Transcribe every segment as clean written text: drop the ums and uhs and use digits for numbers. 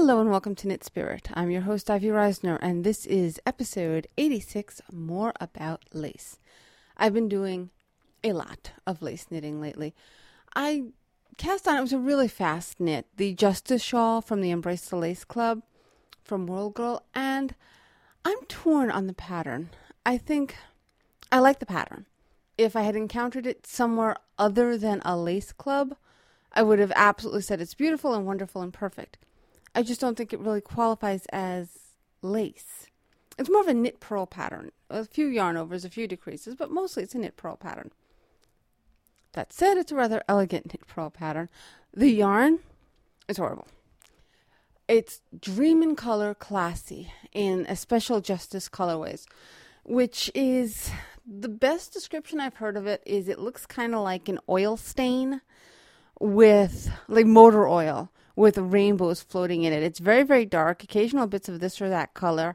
Hello and welcome to Knit Spirit. I'm your host, Ivy Reisner, and this is episode 86, More About Lace. I've been doing a lot of lace knitting lately. I cast on, it was a really fast knit, the Justice Shawl from the Embrace the Lace Club from World Girl, and I'm torn on the pattern. I think I like the pattern. If I had encountered it somewhere other than a lace club, I would have absolutely said it's beautiful and wonderful and perfect. I just don't think it really qualifies as lace. It's more of a knit purl pattern. A few yarn overs, a few decreases, but mostly it's a knit purl pattern. That said, it's a rather elegant knit purl pattern. The yarn is horrible. It's Dream in Color Classy in a special Justice colorways, which is the best description I've heard of it is it looks kind of like an oil stain with like motor oil with rainbows floating in it. It's very, very dark, occasional bits of this or that color.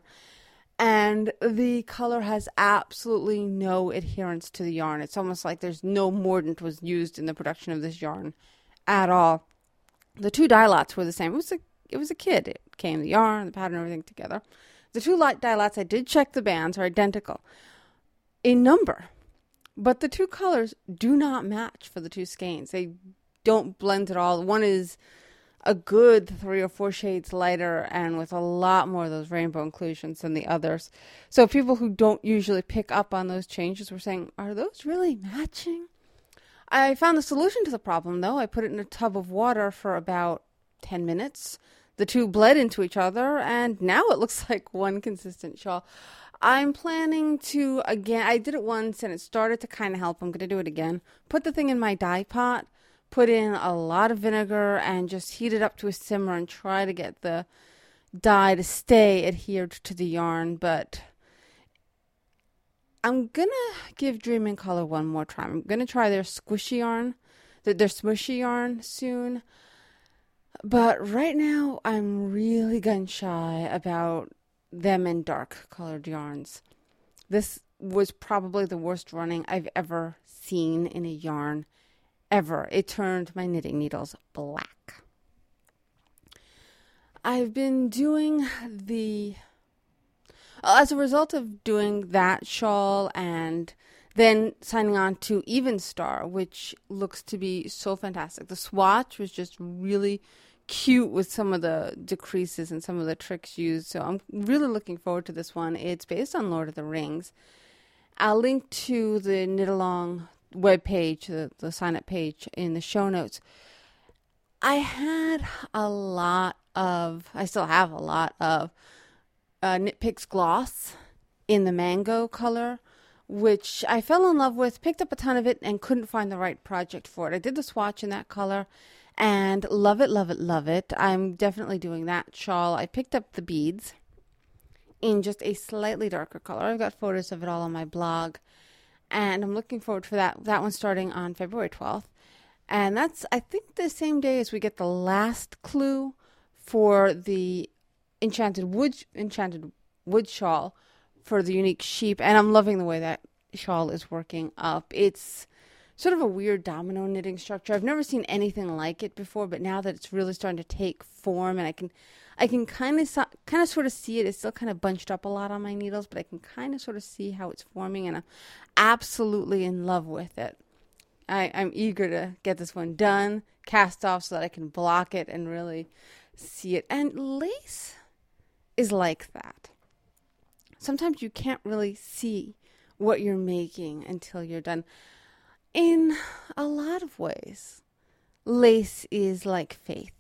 And the color has absolutely no adherence to the yarn. It's almost like there's no mordant was used in the production of this yarn at all. The two dye lots were the same. It was a kid. It came, the yarn, the pattern, everything together. The two dye lots, I did check the bands, are identical in number. But the two colors do not match for the two skeins. They don't blend at all. One is a good 3 or 4 shades lighter and with a lot more of those rainbow inclusions than the others. So people who don't usually pick up on those changes were saying, are those really matching? I found the solution to the problem, though. I put it in a tub of water for about 10 minutes. The two bled into each other, and now it looks like one consistent shawl. I'm planning to, again, I did it once, and it started to kind of help. I'm going to do it again. Put the thing in my dye pot. Put in a lot of vinegar and just heat it up to a simmer and try to get the dye to stay adhered to the yarn. But I'm going to give Dream in Color one more try. I'm going to try their squishy yarn, their smushy yarn soon. But right now, I'm really gun shy about them in dark colored yarns. This was probably the worst running I've ever seen in a yarn. Ever. It turned my knitting needles black. I've been doing as a result of doing that shawl and then signing on to Even Star, which looks to be so fantastic. The swatch was just really cute with some of the decreases and some of the tricks used. So I'm really looking forward to this one. It's based on Lord of the Rings. I'll link to the Knit Along web page, the sign up page in the show notes. I still have a lot of Knit Picks gloss in the mango color, which I fell in love with, picked up a ton of it, and couldn't find the right project for it. I did the swatch in that color and love it, love it, love it. I'm definitely doing that shawl. I picked up the beads in just a slightly darker color. I've got photos of it all on my blog. And I'm looking forward for that one starting on February 12th. And that's, I think, the same day as we get the last clue for the Enchanted Wood shawl for the Unique Sheep. And I'm loving the way that shawl is working up. It's sort of a weird domino knitting structure. I've never seen anything like it before, but now that it's really starting to take form and I can kind of sort of see it. It's still kind of bunched up a lot on my needles, but I can kind of sort of see how it's forming, and I'm absolutely in love with it. I'm eager to get this one done, cast off so that I can block it and really see it. And lace is like that. Sometimes you can't really see what you're making until you're done. In a lot of ways, lace is like faith.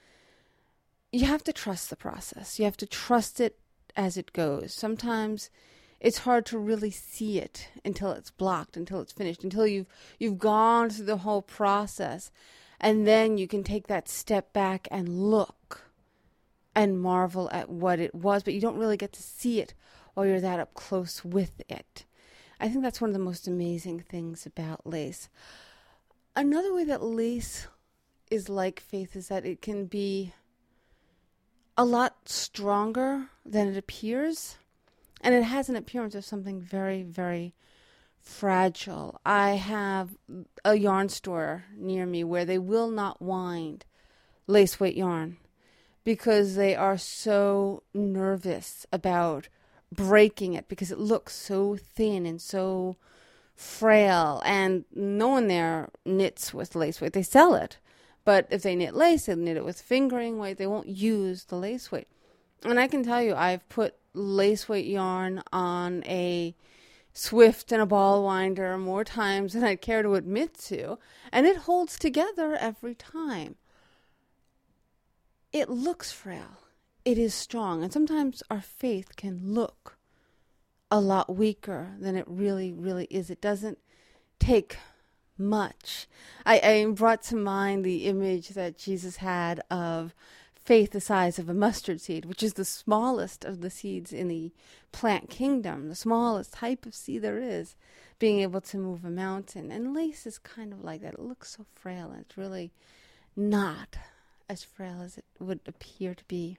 You have to trust the process. You have to trust it as it goes. Sometimes it's hard to really see it until it's blocked, until it's finished, until you've gone through the whole process. And then you can take that step back and look and marvel at what it was, but you don't really get to see it while you're that up close with it. I think that's one of the most amazing things about lace. Another way that lace is like faith is that it can be a lot stronger than it appears, and it has an appearance of something very, very fragile. I have a yarn store near me where they will not wind lace weight yarn because they are so nervous about breaking it because it looks so thin and so frail. And no one there knits with lace weight. They sell it. But if they knit lace, they knit it with fingering weight. They won't use the lace weight. And I can tell you, I've put lace weight yarn on a Swift and a ball winder more times than I'd care to admit to. And it holds together every time. It looks frail. It is strong. And sometimes our faith can look a lot weaker than it really, really is. It doesn't take much. I brought to mind the image that Jesus had of faith the size of a mustard seed, which is the smallest of the seeds in the plant kingdom, the smallest type of seed there is, being able to move a mountain. And lace is kind of like that. It looks so frail, and it's really not as frail as it would appear to be.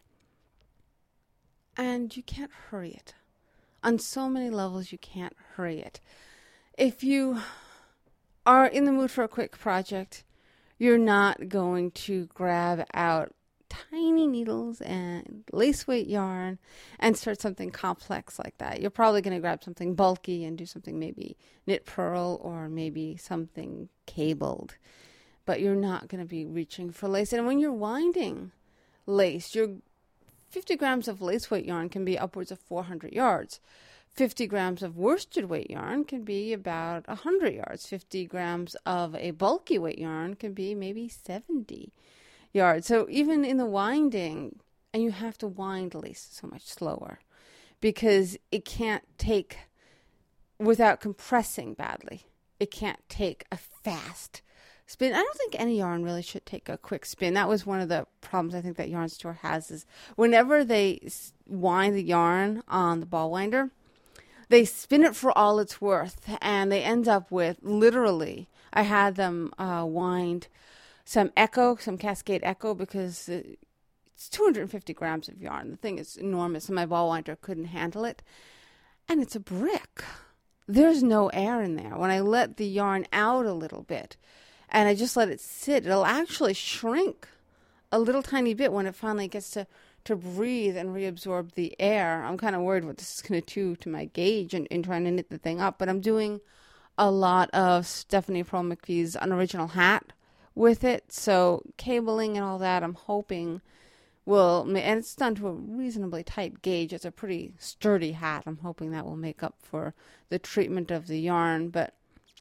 And you can't hurry it. On so many levels, you can't hurry it. If you are in the mood for a quick project, you're not going to grab out tiny needles and lace weight yarn and start something complex like that. You're probably going to grab something bulky and do something maybe knit purl or maybe something cabled. But you're not going to be reaching for lace. And when you're winding lace, your 50 grams of lace weight yarn can be upwards of 400 yards. 50 grams of worsted weight yarn can be about 100 yards. 50 grams of a bulky weight yarn can be maybe 70 yards. So even in the winding, and you have to wind lace so much slower because it can't take, without compressing badly, it can't take a fast spin. I don't think any yarn really should take a quick spin. That was one of the problems I think that Yarn Store has, is whenever they wind the yarn on the ball winder, they spin it for all it's worth, and they end up with, literally, I had them wind some Cascade Echo, because it's 250 grams of yarn. The thing is enormous, and my ball winder couldn't handle it. And it's a brick. There's no air in there. When I let the yarn out a little bit, and I just let it sit, it'll actually shrink a little tiny bit when it finally gets to breathe and reabsorb the air. I'm kind of worried what this is going to do to my gauge in trying to knit the thing up. But I'm doing a lot of Stephanie Pearl McPhee's Unoriginal Hat with it. So cabling and all that, I'm hoping will, and it's done to a reasonably tight gauge. It's a pretty sturdy hat. I'm hoping that will make up for the treatment of the yarn. But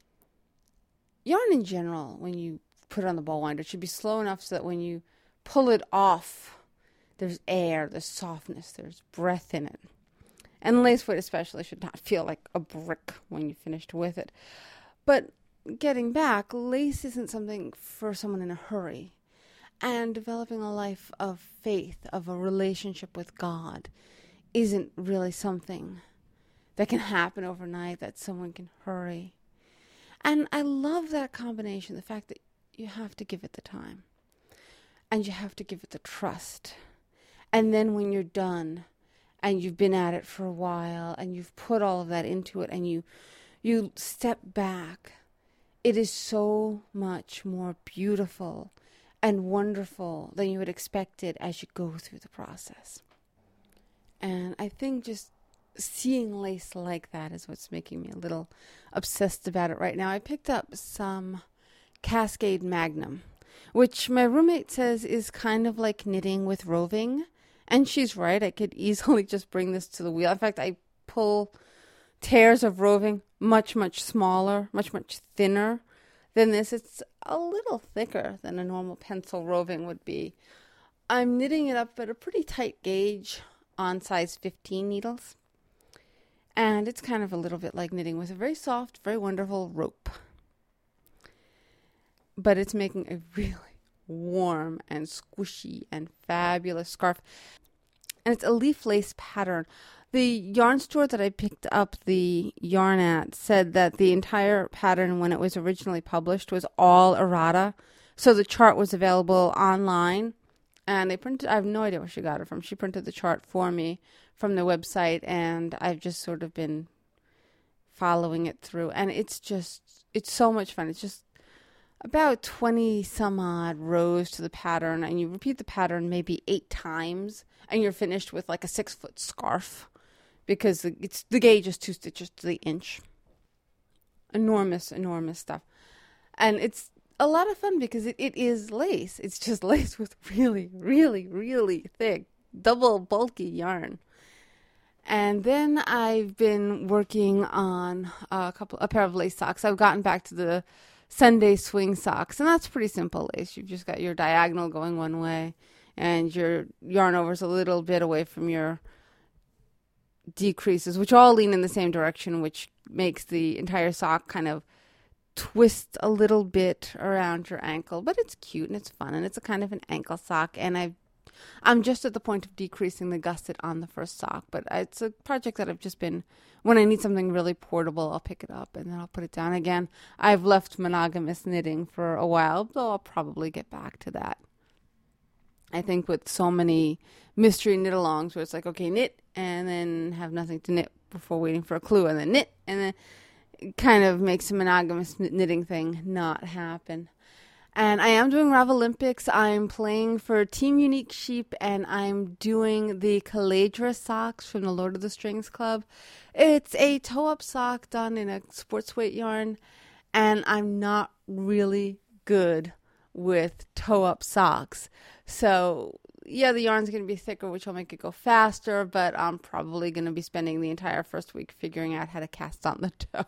yarn in general, when you put it on the ball winder, it should be slow enough so that when you pull it off, there's air, there's softness, there's breath in it. And lace weight especially should not feel like a brick when you finished with it. But getting back, lace isn't something for someone in a hurry. And developing a life of faith, of a relationship with God, isn't really something that can happen overnight, that someone can hurry. And I love that combination, the fact that you have to give it the time. And you have to give it the trust. And then when you're done, and you've been at it for a while, and you've put all of that into it, and you step back, it is so much more beautiful and wonderful than you had expected as you go through the process. And I think just seeing lace like that is what's making me a little obsessed about it right now. I picked up some Cascade Magnum, which my roommate says is kind of like knitting with roving. And she's right. I could easily just bring this to the wheel. In fact, I pull tears of roving much, much smaller, much, much thinner than this. It's a little thicker than a normal pencil roving would be. I'm knitting it up at a pretty tight gauge on size 15 needles. And it's kind of a little bit like knitting with a very soft, very wonderful rope. But it's making a really warm and squishy and fabulous scarf. And it's a leaf lace pattern. The yarn store that I picked up the yarn at said that the entire pattern, when it was originally published, was all errata. So the chart was available online. And they printed, I have no idea where she got it from. She printed the chart for me from the website. And I've just sort of been following it through. And it's so much fun. It's just about 20 some odd rows to the pattern, and you repeat the pattern maybe 8 times, and you're finished with like a 6-foot scarf, because the gauge is 2 stitches to the inch. Enormous stuff. And it's a lot of fun because it is lace. It's just lace with really, really, really thick, double bulky yarn. And then I've been working on a pair of lace socks. I've gotten back to the Sunday swing socks, and that's pretty simple lace. You've just got your diagonal going one way, and your yarn over's a little bit away from your decreases, which all lean in the same direction, which makes the entire sock kind of twist a little bit around your ankle. But it's cute and it's fun, and it's a kind of an ankle sock, and I'm just at the point of decreasing the gusset on the first sock, but it's a project that I've just been, when I need something really portable, I'll pick it up and then I'll put it down again. I've left monogamous knitting for a while, though I'll probably get back to that. I think with so many mystery knit-alongs where it's like, okay, knit, and then have nothing to knit before waiting for a clue, and then knit, and then it kind of makes a monogamous knitting thing not happen. And I am doing Ravelympics. I'm playing for Team Unique Sheep, and I'm doing the Caladra socks from the Lord of the Strings Club. It's a toe-up sock done in a sports weight yarn, and I'm not really good with toe-up socks. So, yeah, the yarn's going to be thicker, which will make it go faster, but I'm probably going to be spending the entire first week figuring out how to cast on the toe.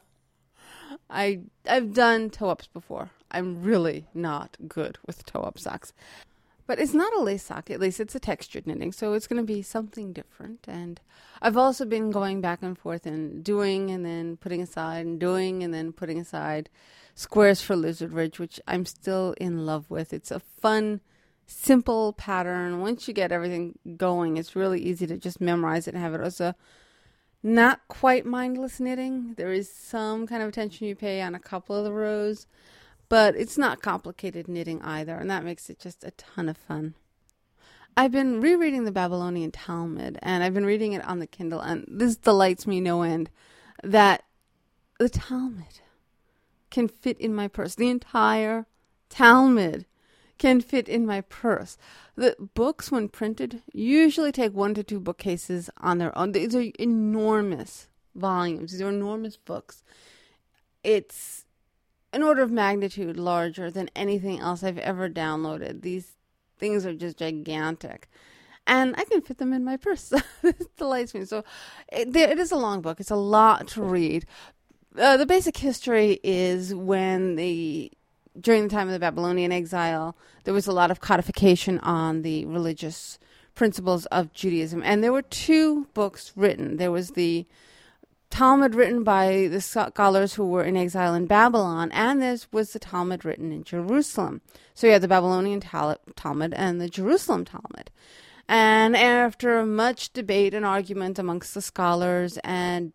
I've done toe-ups before. I'm really not good with toe-up socks. But it's not a lace sock, at least it's a textured knitting, so it's going to be something different. And I've also been going back and forth and doing and then putting aside and doing and then putting aside squares for Lizard Ridge, which I'm still in love with. It's a fun, simple pattern. Once you get everything going, it's really easy to just memorize it and have it as a not quite mindless knitting. There is some kind of attention you pay on a couple of the rows, but it's not complicated knitting either, and that makes it just a ton of fun. I've been rereading the Babylonian Talmud, and I've been reading it on the Kindle, and this delights me no end, that the Talmud can fit in my purse. The entire Talmud can fit in my purse. The books, when printed, usually take 1 to 2 bookcases on their own. These are enormous volumes. These are enormous books. It's an order of magnitude larger than anything else I've ever downloaded. These things are just gigantic. And I can fit them in my purse. This delights me. So it is a long book. It's a lot to read. The basic history is during the time of the Babylonian exile, there was a lot of codification on the religious principles of Judaism. And there were 2 books written. There was the Talmud written by the scholars who were in exile in Babylon, and there was the Talmud written in Jerusalem. So you had the Babylonian Talmud and the Jerusalem Talmud. And after much debate and argument amongst the scholars and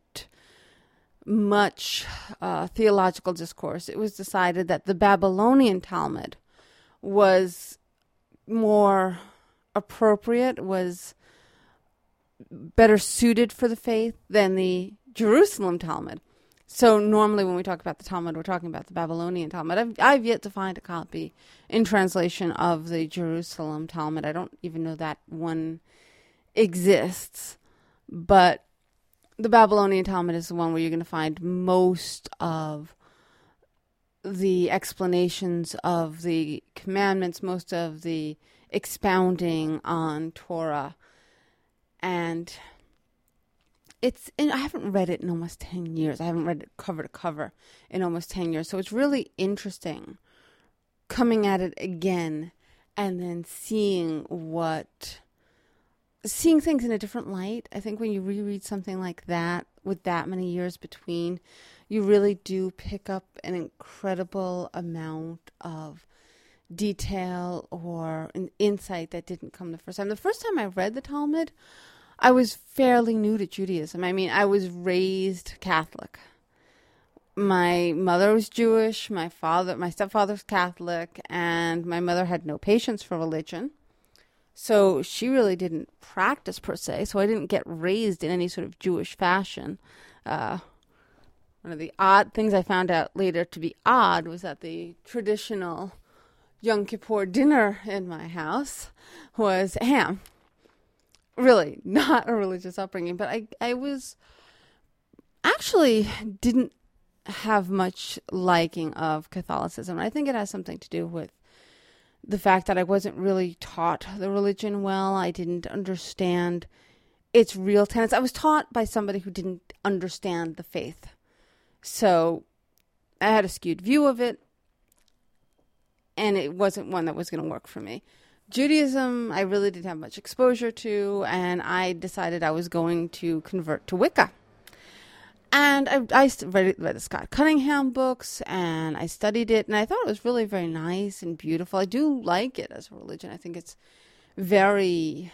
much theological discourse, it was decided that the Babylonian Talmud was more appropriate, was better suited for the faith than the Jerusalem Talmud. So normally when we talk about the Talmud, we're talking about the Babylonian Talmud. I've yet to find a copy in translation of the Jerusalem Talmud. I don't even know that one exists, but the Babylonian Talmud is the one where you're going to find most of the explanations of the commandments, most of the expounding on Torah. And I haven't read it in almost 10 years. I haven't read it cover to cover in almost 10 years. So it's really interesting coming at it again and then seeing things in a different light. I think when you reread something like that with that many years between, you really do pick up an incredible amount of detail or an insight that didn't come the first time. The first time I read the Talmud, I was fairly new to Judaism. I mean, I was raised Catholic. My mother was Jewish, my stepfather's Catholic, and my mother had no patience for religion. So she really didn't practice per se, so I didn't get raised in any sort of Jewish fashion. I one of the odd things I found out later to be odd was that the traditional Yom Kippur dinner in my house was ham. Really, not a religious upbringing, but I was actually didn't have much liking of Catholicism. I think it has something to do with the fact that I wasn't really taught the religion well. I didn't understand its real tenets. I was taught by somebody who didn't understand the faith. So I had a skewed view of it, and it wasn't one that was going to work for me. Judaism, I really didn't have much exposure to, and I decided I was going to convert to Wicca. And I read the Scott Cunningham books, and I studied it, and I thought it was really very nice and beautiful. I do like it as a religion. I think it's I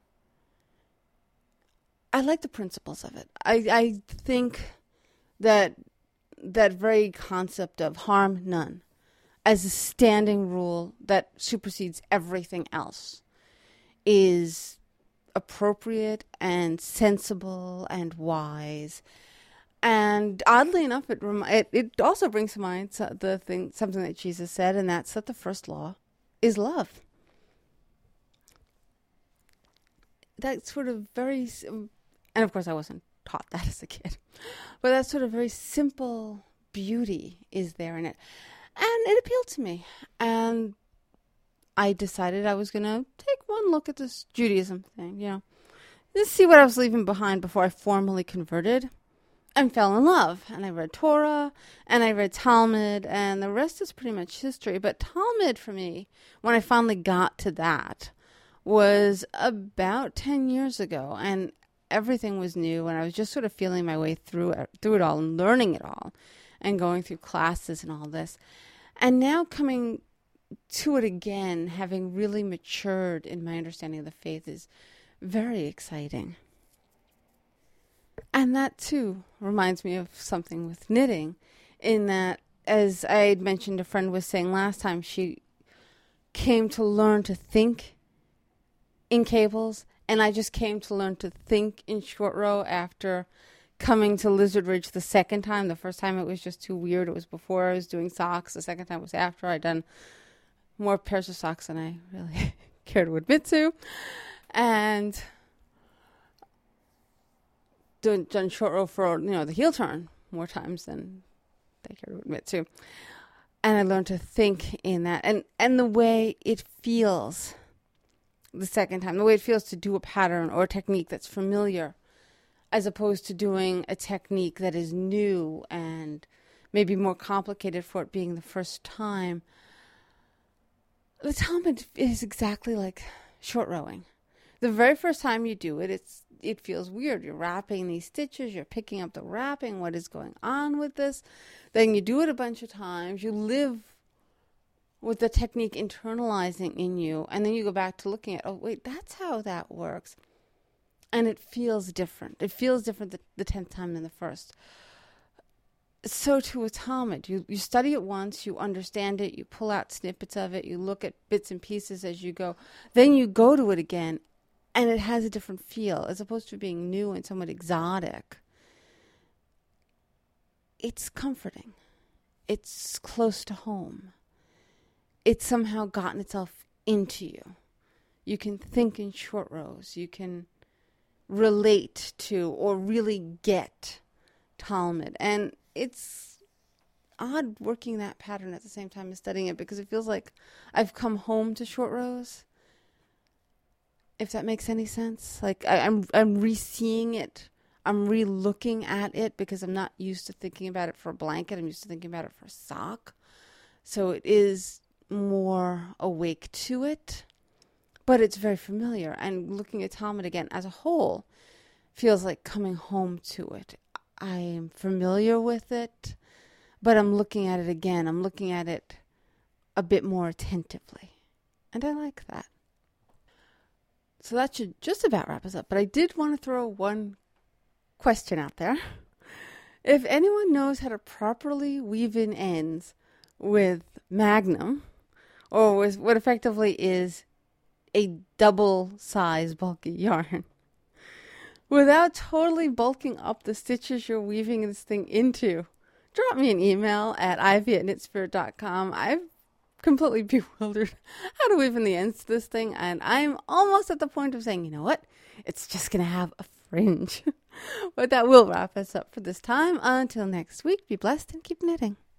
like the principles of it. I think that very concept of harm none as a standing rule that supersedes everything else is appropriate and sensible and wise. And oddly enough, it also brings to mind something that Jesus said, and that's that the first law is love. That's sort of very, and of course I wasn't taught that as a kid, but that sort of very simple beauty is there in it. And it appealed to me. And I decided I was going to take one look at this Judaism thing, just see what I was leaving behind before I formally converted and fell in love. And I read Torah, and I read Talmud, and the rest is pretty much history. But Talmud, for me, when I finally got to that, was about 10 years ago. And everything was new, and I was just sort of feeling my way through it all and learning it all and going through classes and all this. And now coming to it again, having really matured in my understanding of the faith, is very exciting. And that, too, reminds me of something with knitting, in that, as I had mentioned, a friend was saying last time, she came to learn to think in cables, and I just came to learn to think in short row after coming to Lizard Ridge the second time. The first time it was just too weird. It was before I was doing socks. The second time was after I'd done more pairs of socks than I really cared to admit to. And done short row for, the heel turn more times than I care to admit to. And I learned to think in that. And the way it feels the second time, the way it feels to do a pattern or a technique that's familiar, as opposed to doing a technique that is new and maybe more complicated for it being the first time. The Talmud is exactly like short rowing. The very first time you do it, it feels weird. You're wrapping these stitches, you're picking up the wrapping, what is going on with this? Then you do it a bunch of times, you live with the technique internalizing in you, and then you go back to looking at, oh wait, that's how that works. And it feels different. It feels different the 10th time than the first. So too a Talmud. You study it once, you understand it, you pull out snippets of it, you look at bits and pieces as you go. Then you go to it again, and it has a different feel. As opposed to being new and somewhat exotic, it's comforting. It's close to home. It's somehow gotten itself into you. You can think in short rows. You can relate to or really get Talmud. And it's odd working that pattern at the same time as studying it, because it feels like I've come home to short rows, if that makes any sense. Like I'm re-seeing it. I'm re-looking at it, because I'm not used to thinking about it for a blanket. I'm used to thinking about it for a sock. So it is more awake to it, but it's very familiar. And looking at Talmud again as a whole feels like coming home to it. I am familiar with it, but I'm looking at it again. I'm looking at it a bit more attentively. And I like that. So that should just about wrap us up. But I did want to throw one question out there. If anyone knows how to properly weave in ends with Magnum, or with what effectively is a double size bulky yarn, without totally bulking up the stitches you're weaving this thing into, drop me an email at ivy@knitspirit.com. I'm completely bewildered how to weave in the ends to this thing, and I'm almost at the point of saying, you know what? It's just going to have a fringe. But that will wrap us up for this time. Until next week, be blessed and keep knitting.